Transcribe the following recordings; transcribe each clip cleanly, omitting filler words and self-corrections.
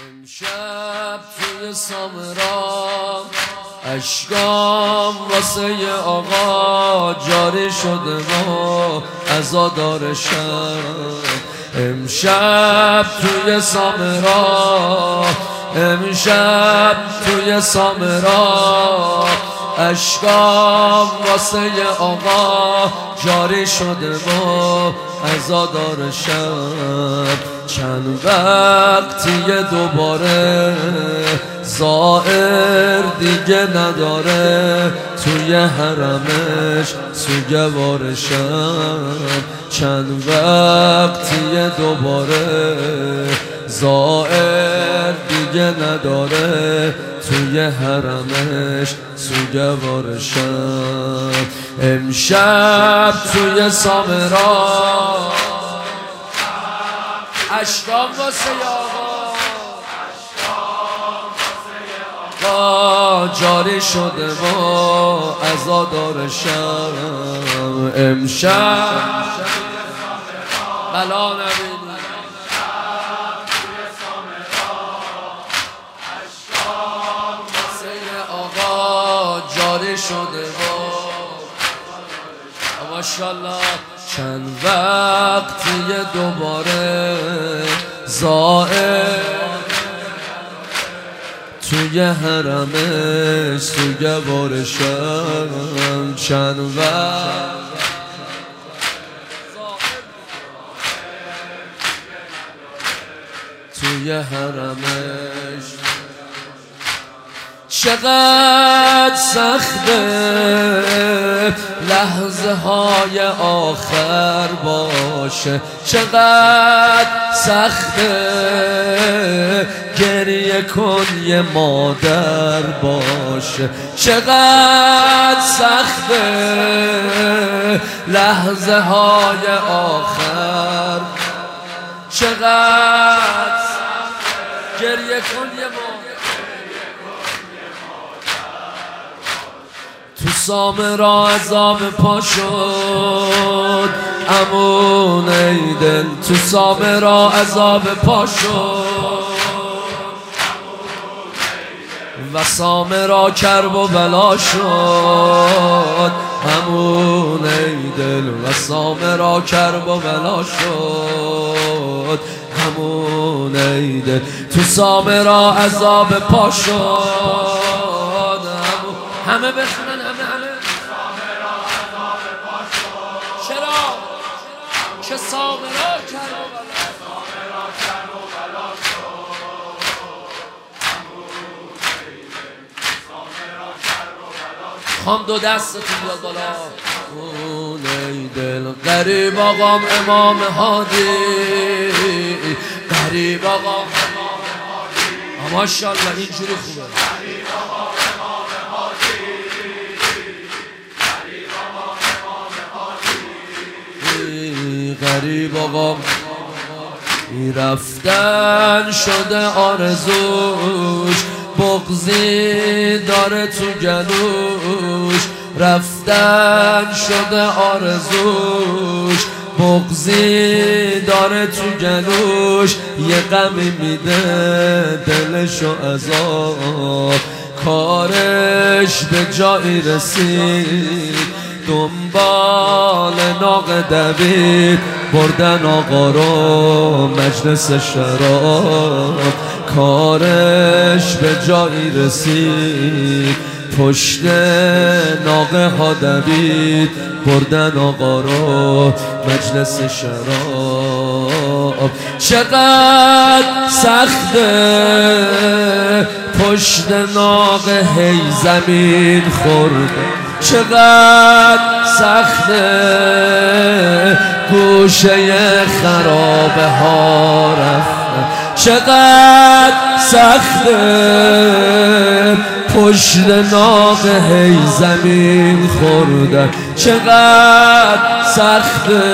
امشب توی سامرا اشکام واسه آقا جاری شده و عزادار شب. امشب توی سامرا، امشب توی سامرا اشکام واسه آقا جاری شده و عزادار شب. چند وقتیه دوباره زائر دیگه نداره توی حرمش سوگوار شب. چند وقتیه دوباره زائر دیگه نداره توی حرمش سوگوار شب. امشب توی سامرا اشکام واسه آقا جاری شده و عزادار شب. امشب بلا نبینی آقا جاری شده و ماشاءالله. چند وقتیه دوباره زائر توی حرمش سوگوار شب. چند وقت توی حرمش چقدر سخته لحظه های آخر باشه، چقدر سخته گریه کن یه مادر باشه، چقدر سخته لحظه های آخر، چقدر گریه کن یه مادر. تو سامرا عذاب پا شد امون ای دل، تو سامرا عذاب پا شد و سامرا کرب و بلا شد. امون ای دل و سامرا کرب و بلا شد. امون ای دل تو سامرا عذاب پا شد. همه بخونن همه چرا که سامرا کرب و بلا خام دو دستتون بیاد بالا. اون ای دل غریب آقام امام هادی، غریب آقام امام هادی ماشاءالله اینجوری خوبه. غریب آقا رفتن شده آرزوش، بغضی داره تو گلوش. رفتن شده آرزوش، بغضی داره تو گلوش. یه غمی میده دلشو عذاب، کارش به جایی رسید دنبال ناق دوید. بردن آقا رو مجلس شراب، کارش به جایی رسید پشت ناقه ها دوید. بردن آقا رو مجلس شراب. چقدر سخته پشت ناقه هی زمین خورده، چقدر سخته گوشه خرابه ها رفته، چقدر سخته پشت ناقه هی زمین خوردن. چقدر سخته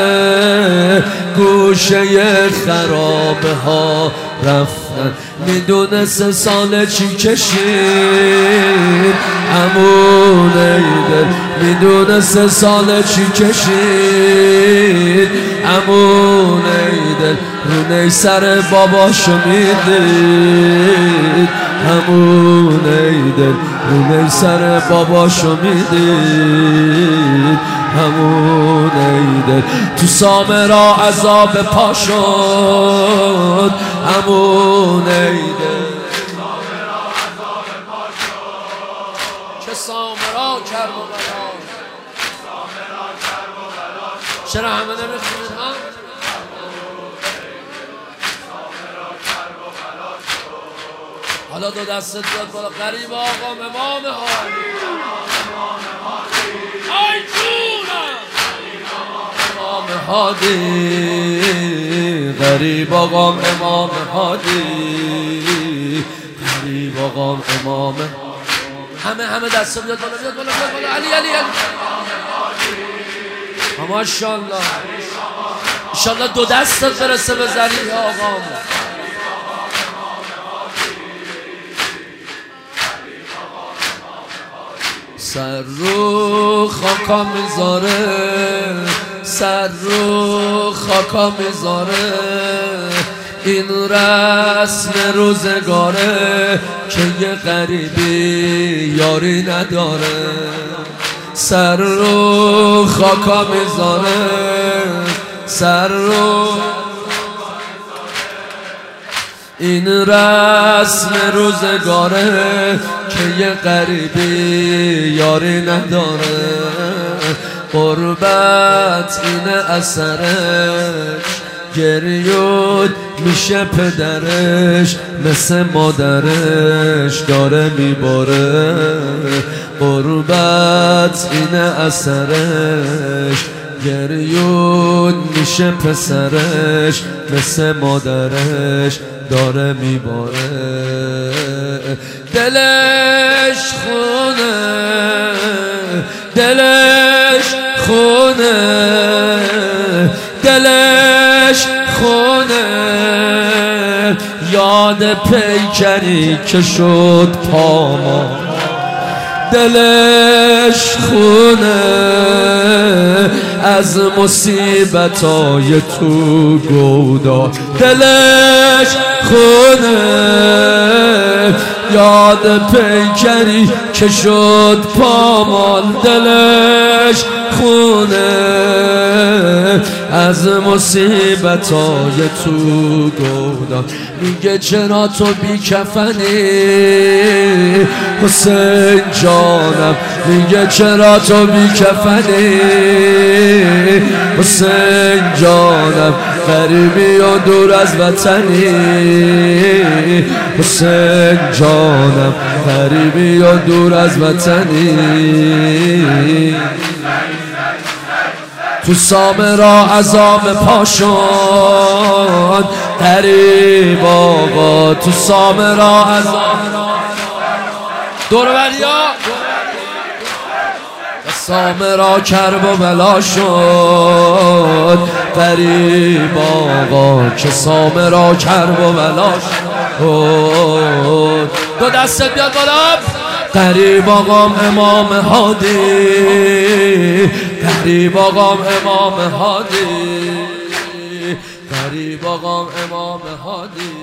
گوشه خرابه ها رفتن میدونست سال چی کشید عمو نیدل میدونست سال چی کشید عمو نیدل رونه سر باباشو میدید عمو نیدل رونه سر باباشو میدید عمو نیدل تو سامرا عذاب پا شد عمو نیدل چه سامرا کرب و بلا چرا همه نمیخونید ها؟ حالا دو دستت بیاد بالا غریب آقا امام هادی آی جونم امام هادی غریب آقا امام هادی غریب آقا امام همه دست بیاد بالا بیاد بالا علی ماشاءالله انشالله دو دستت برسه به ذریع آقا سر رو خاکا میذاره سر رو خاکا میذاره این رسم روزگاره که یه غریبی یاری نداره سر رو خاکا میذاره سر رو این رسم روزگاره که یه غریبی یاری نداره غربت این اثرش گریود میشه پدرش مثل مادرش داره میباره غربت این اثرش گریود میشه پسرش مثل مادرش داره میباره دلش خونه دلش خونه دلش خونه یاد پیکری که شد پاما دلش خونه از مصیبتای تو گودا دلش خونه یاد پیکری که شد پامال دلش خونه از مصیبتای تو گودا میگه چرا تو بی کفنی حسین جانم میگه چرا تو بی کفنی حسین جانم غریبی و دور از وطنی حسین جانم غریبی و دور از وطنی تو سامرا عذاب پا شد غریب آقا تو سامرا عذاب دور بریا سامرا کرب و بلا شد غریب آقا که سامرا کرب و بلا شد دو دستت بیاد بالا غریب آقام امام هادی غریب آقام امام هادی غریب آقام امام هادی